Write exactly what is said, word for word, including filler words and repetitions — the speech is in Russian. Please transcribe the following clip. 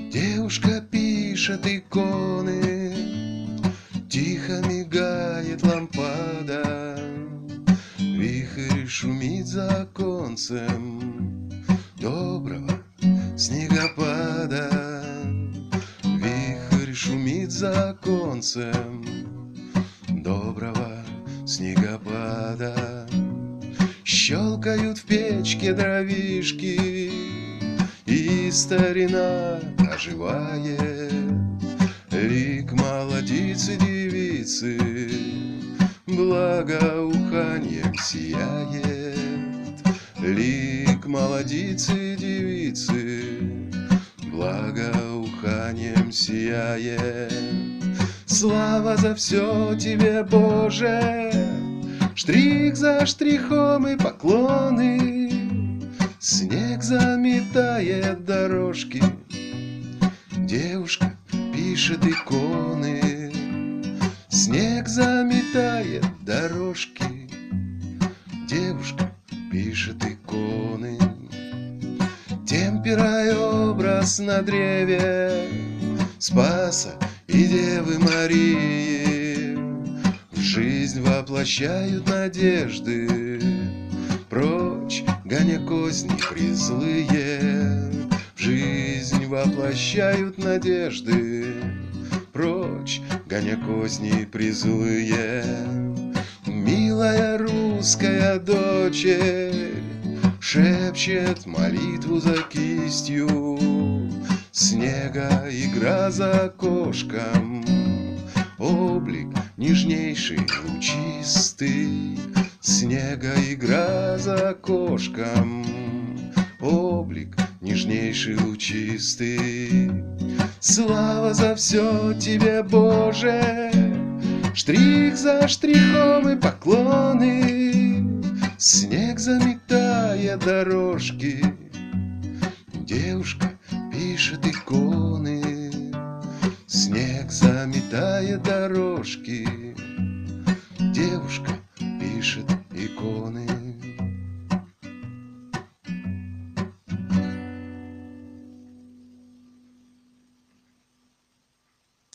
Девушка пишет иконы, тихо мигает лампада, вихрь шумит за оконцем доброго снегопада. Вихрь шумит за оконцем доброго снегопада. Щелкают в печке дровишки, и старина оживает. Лик молодицы девицы благоуханьем сияет. Лик молодицы девицы благоуханьем сияет. Слава за все тебе, Боже, штрих за штрихом и поклоны. Снег заметает дорожки, девушка пишет иконы. Снег заметает дорожки, девушка пишет иконы. Темпера и образ на древе Спаса и Девы Марии в жизнь воплощают надежды, прочь гоня козни призлые. В жизнь воплощают надежды, прочь гоня козни призлые. Милая русская дочерь шепчет молитву за кистью. Снега игра за окошком, облик нежнейший, лучистый. Снега игра за окошком, облик нежнейший, лучистый. Слава за все тебе, Боже, штрих за штрихом и поклоны. Снег заметая дорожки, девушка пишет иконы. Снег заметая дорожки, девушка пишет иконы.